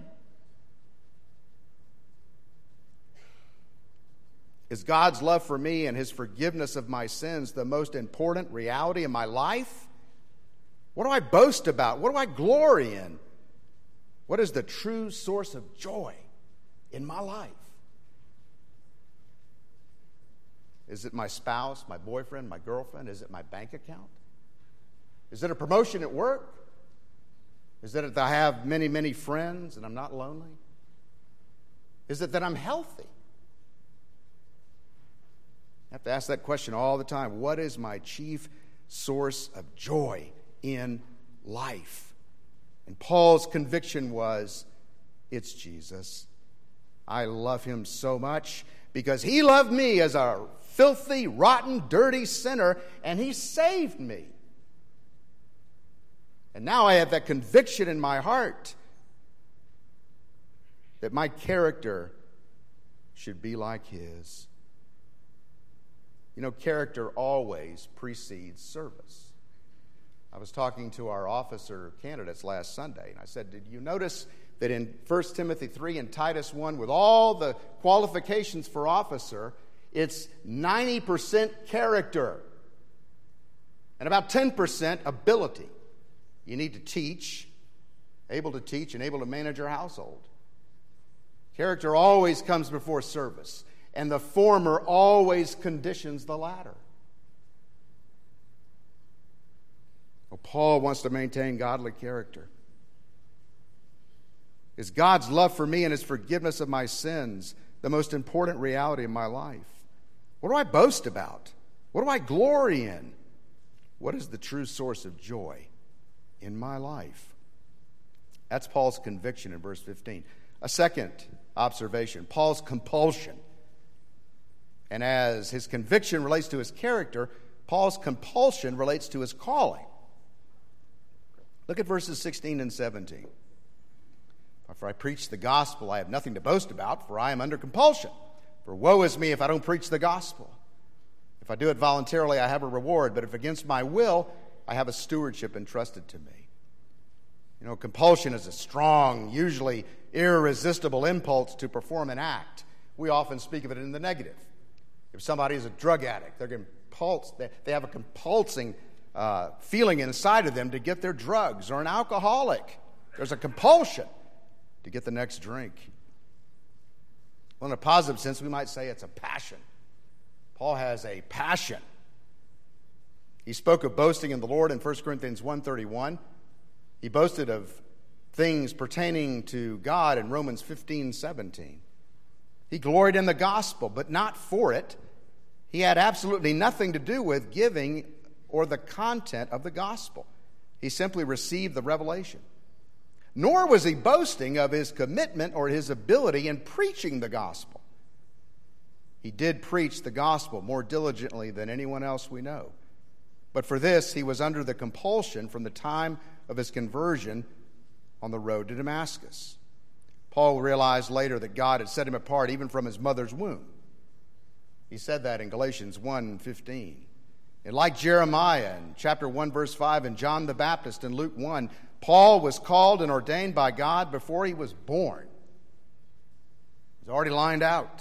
Is God's love for me and His forgiveness of my sins the most important reality in my life? What do I boast about? What do I glory in? What is the true source of joy in my life? Is it my spouse, my boyfriend, my girlfriend? Is it my bank account? Is it a promotion at work? Is it that I have many, many friends and I'm not lonely? Is it that I'm healthy? I have to ask that question all the time. What is my chief source of joy in life? And Paul's conviction was, it's Jesus. I love him so much because he loved me as a filthy, rotten, dirty sinner, and he saved me. And now I have that conviction in my heart that my character should be like his. You know, character always precedes service. I was talking to our officer candidates last Sunday, and I said, did you notice that in First Timothy three and Titus one, with all the qualifications for officer, it's ninety percent character and about ten percent ability. You need to teach, able to teach, and able to manage your household. Character always comes before service, and the former always conditions the latter. Well, Paul wants to maintain godly character. Is God's love for me and his forgiveness of my sins the most important reality of my life? What do I boast about? What do I glory in? What is the true source of joy in my life? That's Paul's conviction in verse fifteen. A second observation, Paul's compulsion. And as his conviction relates to his character, Paul's compulsion relates to his calling. Look at verses sixteen and seventeen. For I preach the gospel, I have nothing to boast about, for I am under compulsion. For woe is me if I don't preach the gospel. If I do it voluntarily, I have a reward, but if against my will, I have a stewardship entrusted to me. You know, compulsion is a strong, usually irresistible impulse to perform an act. We often speak of it in the negative. If somebody is a drug addict, they're compulsed, they have a compulsing uh, feeling inside of them to get their drugs, or an alcoholic. There's a compulsion to get the next drink. Well, in a positive sense, we might say it's a passion. Paul has a passion. He spoke of boasting in the Lord in First Corinthians one thirty-one. He boasted of things pertaining to God in Romans fifteen seventeen. He gloried in the gospel, but not for it. He had absolutely nothing to do with giving or the content of the gospel. He simply received the revelation. Nor was he boasting of his commitment or his ability in preaching the gospel. He did preach the gospel more diligently than anyone else we know. But for this, he was under the compulsion from the time of his conversion on the road to Damascus. Paul realized later that God had set him apart even from his mother's womb. He said that in Galatians one fifteen. And like Jeremiah in chapter one, verse five, and John the Baptist in Luke one, Paul was called and ordained by God before he was born. He was already lined out.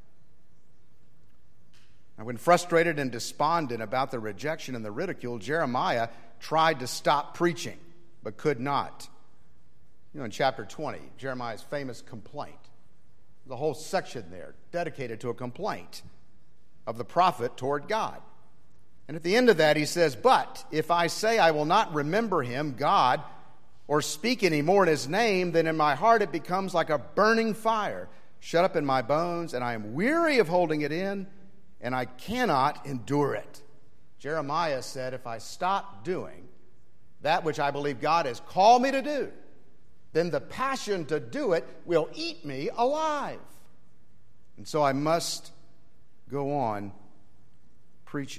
And when frustrated and despondent about the rejection and the ridicule, Jeremiah tried to stop preaching, but could not. You know, in chapter twenty, Jeremiah's famous complaint. There's a whole section there dedicated to a complaint of the prophet toward God. And at the end of that, he says, but if I say I will not remember him, God, or speak any more in his name, then in my heart it becomes like a burning fire, shut up in my bones, and I am weary of holding it in, and I cannot endure it. Jeremiah said, if I stop doing that which I believe God has called me to do, then the passion to do it will eat me alive. And so I must go on preaching.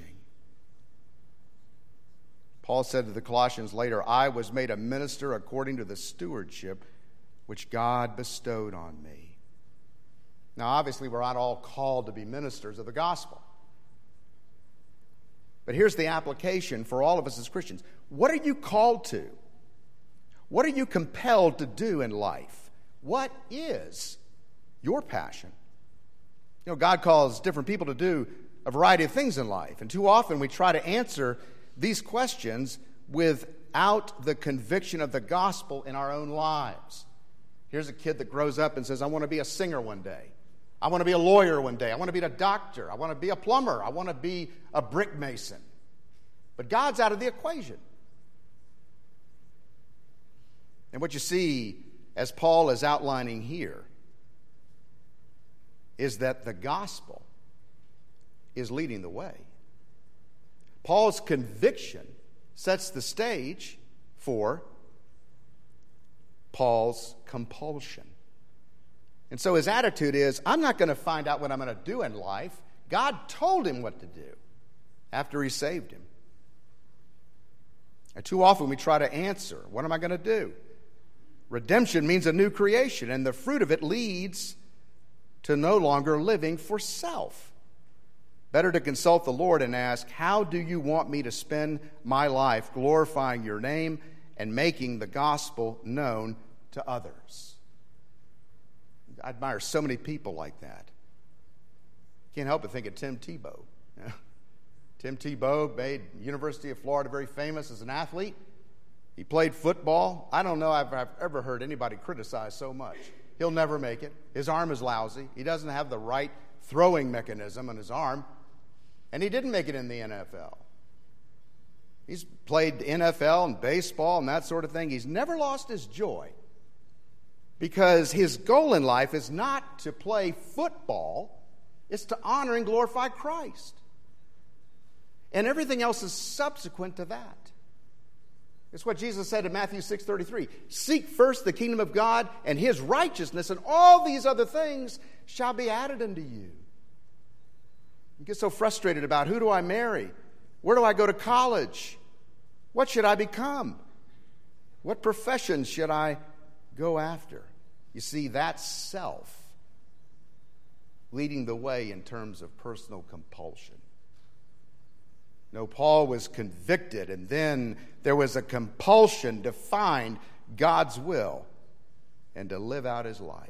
Paul said to the Colossians later, I was made a minister according to the stewardship which God bestowed on me. Now, obviously, we're not all called to be ministers of the gospel. But here's the application for all of us as Christians. What are you called to? What are you compelled to do in life? What is your passion? You know, God calls different people to do a variety of things in life, and too often we try to answer these questions without the conviction of the gospel in our own lives. Here's a kid that grows up and says, I want to be a singer one day. I want to be a lawyer one day. I want to be a doctor. I want to be a plumber. I want to be a brick mason. But God's out of the equation. And what you see, as Paul is outlining here, is that the gospel is leading the way. Paul's conviction sets the stage for Paul's compulsion. And so his attitude is, I'm not going to find out what I'm going to do in life. God told him what to do after he saved him. And too often we try to answer, what am I going to do? Redemption means a new creation, and the fruit of it leads to no longer living for self. Better to consult the Lord and ask, how do you want me to spend my life glorifying your name and making the gospel known to others? I admire so many people like that. Can't help but think of Tim Tebow. Yeah. Tim Tebow made University of Florida very famous as an athlete. He played football. I don't know if I've ever heard anybody criticize so much. He'll never make it. His arm is lousy. He doesn't have the right throwing mechanism on his arm. And he didn't make it in the N F L. He's played N F L and baseball and that sort of thing. He's never lost his joy because his goal in life is not to play football. It's to honor and glorify Christ. And everything else is subsequent to that. It's what Jesus said in Matthew six thirty-three. Seek first the kingdom of God and his righteousness, and all these other things shall be added unto you. You get so frustrated about, who do I marry? Where do I go to college? What should I become? What profession should I go after? You see, that's self leading the way in terms of personal compulsion. No, Paul was convicted, and then there was a compulsion to find God's will and to live out his life.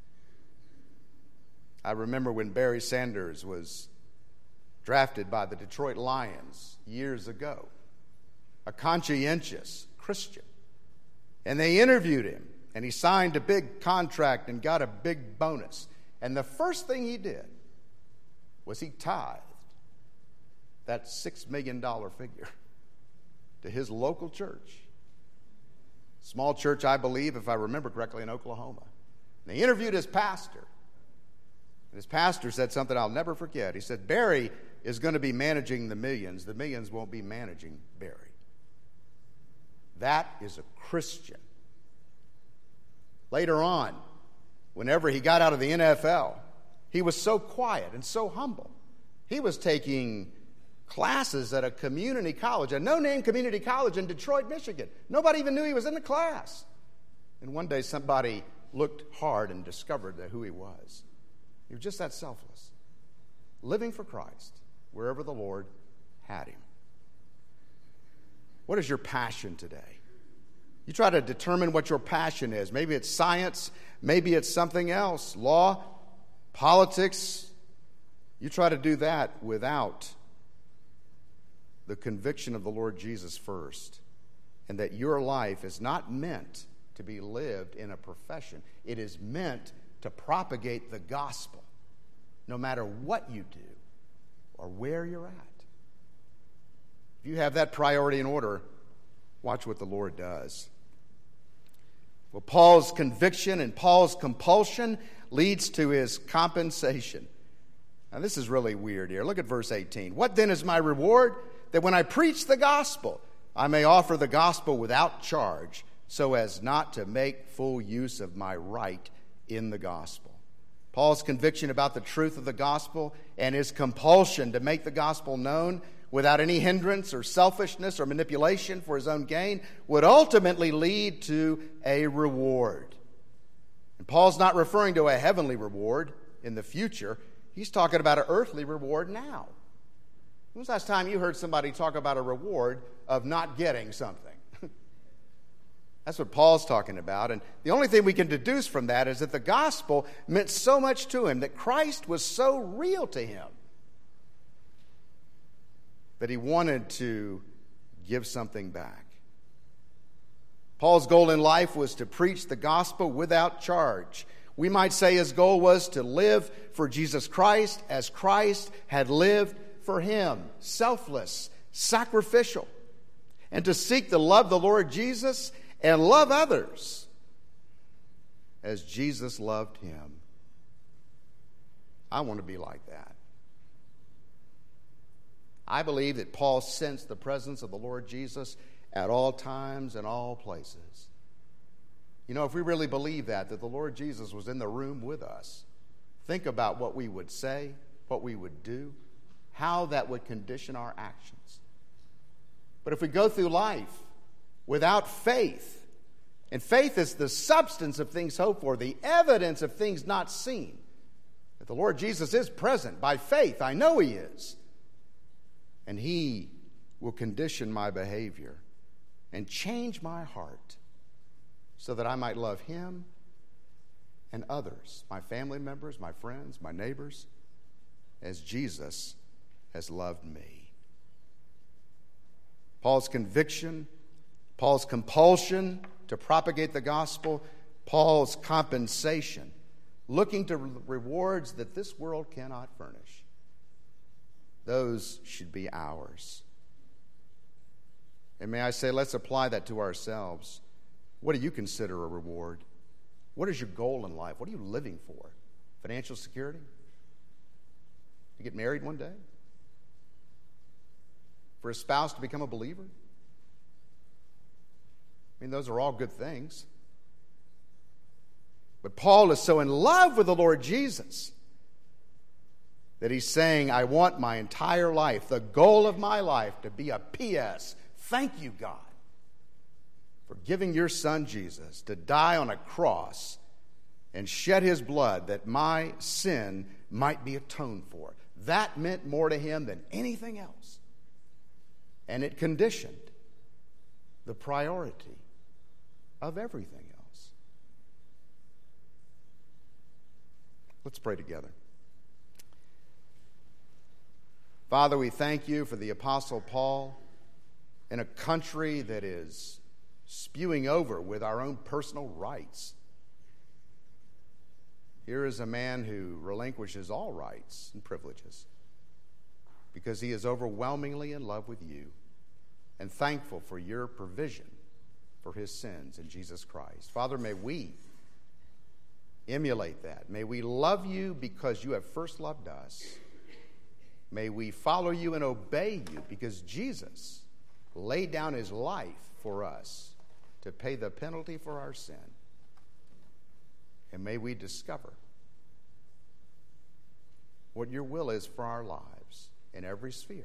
I remember when Barry Sanders was drafted by the Detroit Lions years ago, a conscientious Christian. And they interviewed him, and he signed a big contract and got a big bonus. And the first thing he did was he tithed that six million dollars figure to his local church. Small church, I believe, if I remember correctly, in Oklahoma. And they interviewed his pastor. And his pastor said something I'll never forget. He said, Barry is going to be managing the millions. The millions won't be managing Barry. That is a Christian. Later on, whenever he got out of the N F L, he was so quiet and so humble. He was taking classes at a community college, a no-name community college in Detroit, Michigan. Nobody even knew he was in the class. And one day somebody looked hard and discovered that who he was. He was just that selfless, living for Christ wherever the Lord had him. What is your passion today? You try to determine what your passion is. Maybe it's science, maybe it's something else, law, politics. You try to do that without the conviction of the Lord Jesus first, and that your life is not meant to be lived in a profession. It is meant to propagate the gospel, no matter what you do or where you're at. If you have that priority in order, watch what the Lord does. Well, Paul's conviction and Paul's compulsion leads to his compensation. Now, this is really weird here. Look at verse eighteen. What then is my reward? That when I preach the gospel, I may offer the gospel without charge, so as not to make full use of my right in the gospel. Paul's conviction about the truth of the gospel and his compulsion to make the gospel known without any hindrance or selfishness or manipulation for his own gain would ultimately lead to a reward. And Paul's not referring to a heavenly reward in the future. He's talking about an earthly reward now. When was the last time you heard somebody talk about a reward of not getting something? That's what Paul's talking about. And the only thing we can deduce from that is that the gospel meant so much to him, that Christ was so real to him, that he wanted to give something back. Paul's goal in life was to preach the gospel without charge, We might say his goal was to live for Jesus Christ as Christ had lived for him, selfless, sacrificial, and to seek to love the Lord Jesus and love others as Jesus loved him. I want to be like that. I believe that Paul sensed the presence of the Lord Jesus at all times and all places. You know, if we really believe that, that the Lord Jesus was in the room with us, think about what we would say, what we would do, how that would condition our actions. But if we go through life without faith, and faith is the substance of things hoped for, the evidence of things not seen, that the Lord Jesus is present by faith, I know he is, and he will condition my behavior and change my heart so that I might love him and others, my family members, my friends, my neighbors, as Jesus has loved me. Paul's conviction, Paul's compulsion to propagate the gospel, Paul's compensation, looking to rewards that this world cannot furnish. Those should be ours. And may I say, let's apply that to ourselves. What do you consider a reward? What is your goal in life? What are you living for? Financial security? To get married one day? For a spouse to become a believer? I mean, those are all good things. But Paul is so in love with the Lord Jesus that he's saying, I want my entire life, the goal of my life, to be a P S. Thank you, God, for giving your son Jesus to die on a cross and shed his blood that my sin might be atoned for. That meant more to him than anything else. And it conditioned the priority of everything else. Let's pray together. Father, we thank you for the Apostle Paul in a country that is spewing over with our own personal rights. Here is a man who relinquishes all rights and privileges because he is overwhelmingly in love with you and thankful for your provision for his sins in Jesus Christ. Father, may we emulate that. May we love you because you have first loved us. May we follow you and obey you because Jesus laid down his life for us to pay the penalty for our sin. And may we discover what your will is for our lives in every sphere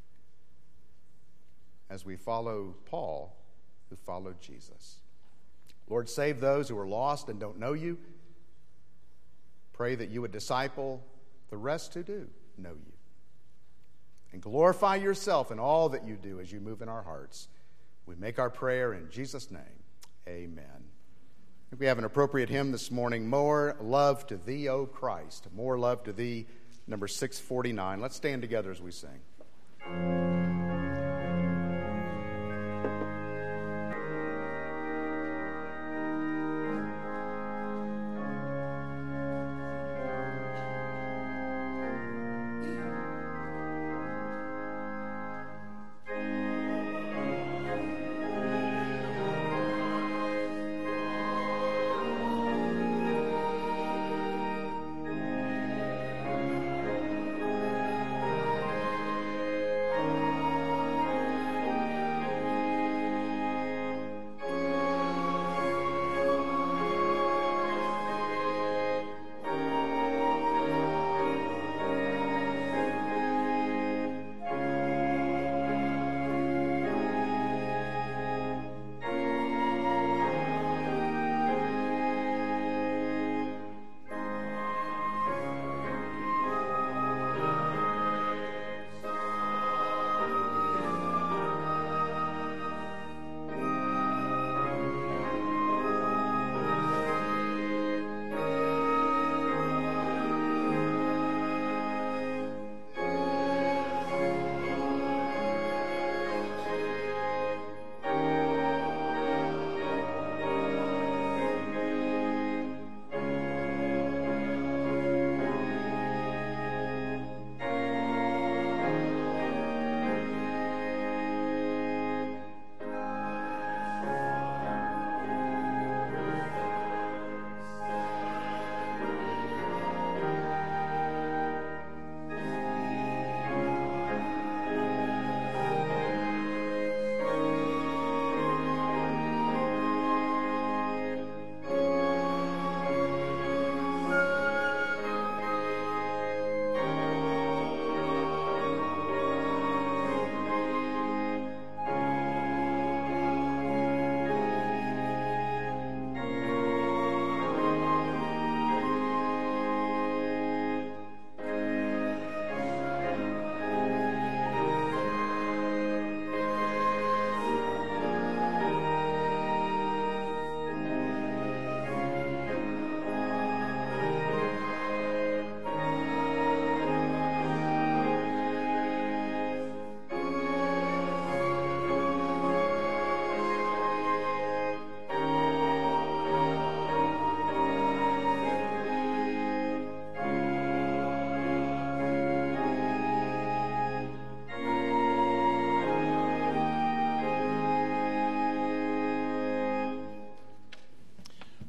as we follow Paul, who followed Jesus. Lord, save those who are lost and don't know you. Pray that you would disciple the rest who do know you. And glorify yourself in all that you do as you move in our hearts. We make our prayer in Jesus' name. Amen. I think we have an appropriate hymn this morning, More Love to Thee, O Christ. More Love to Thee, number six forty-nine. Let's stand together as we sing. Thank you.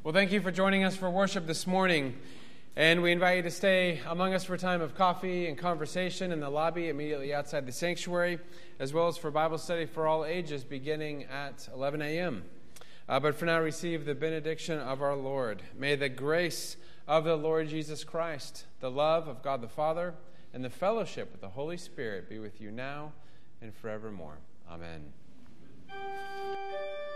Well, thank you for joining us for worship this morning. And we invite you to stay among us for a time of coffee and conversation in the lobby immediately outside the sanctuary, as well as for Bible study for all ages beginning at eleven a.m. Uh, but for now, receive the benediction of our Lord. May the grace of the Lord Jesus Christ, the love of God the Father, and the fellowship with the Holy Spirit be with you now and forevermore. Amen.